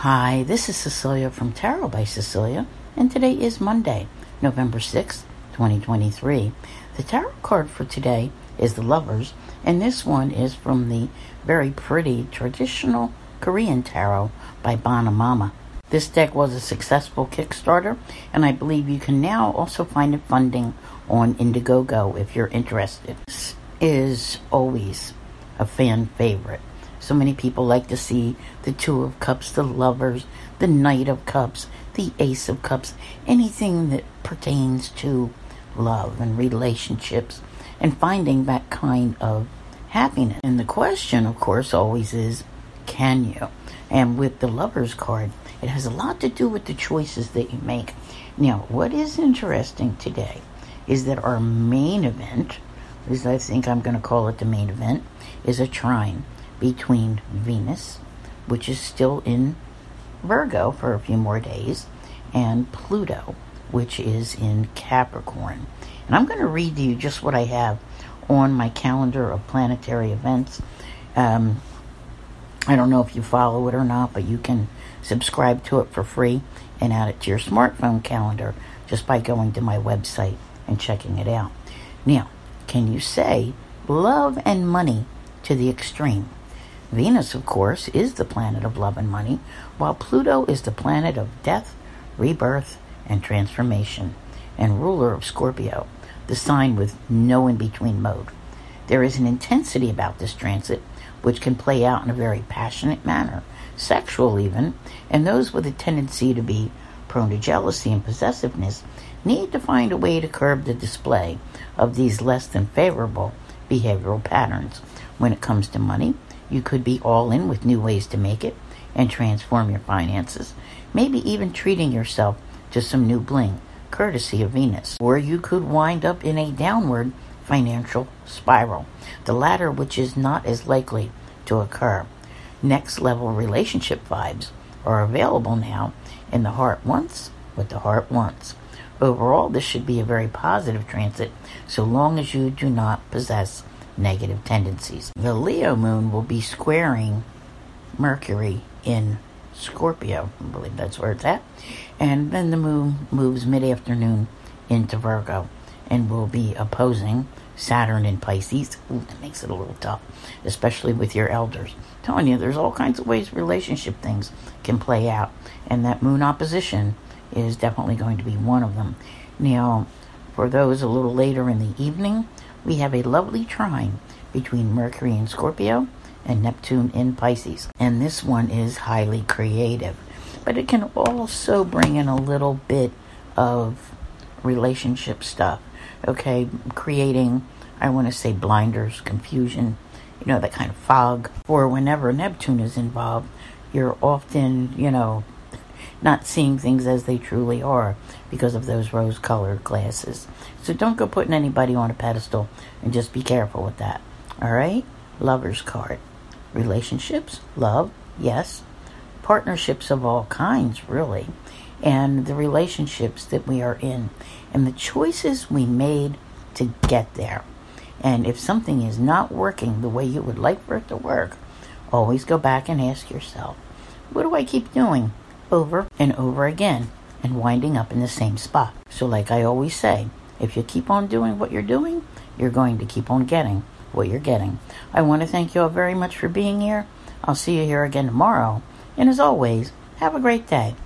Hi, this is Cecilia from Tarot by Cecilia, and today is Monday, November 6th, 2023. The tarot card for today is the Lovers, and this one is from the very pretty traditional Korean tarot by Bana Mama. This deck was a successful Kickstarter, and I believe you can now also find it funding on Indiegogo if you're interested. This is always a fan favorite. So many people like to see the Two of Cups, the Lovers, the Knight of Cups, the Ace of Cups, anything that pertains to love and relationships and finding that kind of happiness. And the question, of course, always is, can you? And with the Lovers card, it has a lot to do with the choices that you make. Now, what is interesting today is that our main event, at least I think I'm going to call it the main event, is a trine between Venus, which is still in Virgo for a few more days, and Pluto, which is in Capricorn. And I'm going to read to you just what I have on my calendar of planetary events. I don't know if you follow it or not, but you can subscribe to it for free and add it to your smartphone calendar just by going to my website and checking it out. Now, can you say love and money to the extreme? Venus, of course, is the planet of love and money, while Pluto is the planet of death, rebirth, and transformation, and ruler of Scorpio, the sign with no in-between mode. There is an intensity about this transit which can play out in a very passionate manner, sexual even, and those with a tendency to be prone to jealousy and possessiveness need to find a way to curb the display of these less than favorable behavioral patterns. When it comes to money, you could be all in with new ways to make it and transform your finances, maybe even treating yourself to some new bling, courtesy of Venus. Or you could wind up in a downward financial spiral, the latter which is not as likely to occur. Next level relationship vibes are available now, and the heart wants what the heart wants. Overall, this should be a very positive transit, so long as you do not possess negative tendencies. The Leo moon will be squaring Mercury in Scorpio. I believe that's where it's at. And then the moon moves mid-afternoon into Virgo and will be opposing Saturn in Pisces. Ooh, that makes it a little tough, especially with your elders. I'm telling you, there's all kinds of ways relationship things can play out, and that moon opposition is definitely going to be one of them. Now, for those a little later in the evening, we have a lovely trine between Mercury in Scorpio and Neptune in Pisces. And this one is highly creative. But it can also bring in a little bit of relationship stuff. Okay, creating, I want to say, blinders, confusion, that kind of fog. For whenever Neptune is involved, you're often, not seeing things as they truly are because of those rose-colored glasses. So don't go putting anybody on a pedestal, and just be careful with that. All right? Lover's card. Relationships, love, yes. Partnerships of all kinds, really. And the relationships that we are in. And the choices we made to get there. And if something is not working the way you would like for it to work, always go back and ask yourself, what do I keep doing over and over again and winding up in the same spot? So like I always say, if you keep on doing what you're doing, you're going to keep on getting what you're getting. I want to thank you all very much for being here. I'll see you here again tomorrow. And as always, have a great day.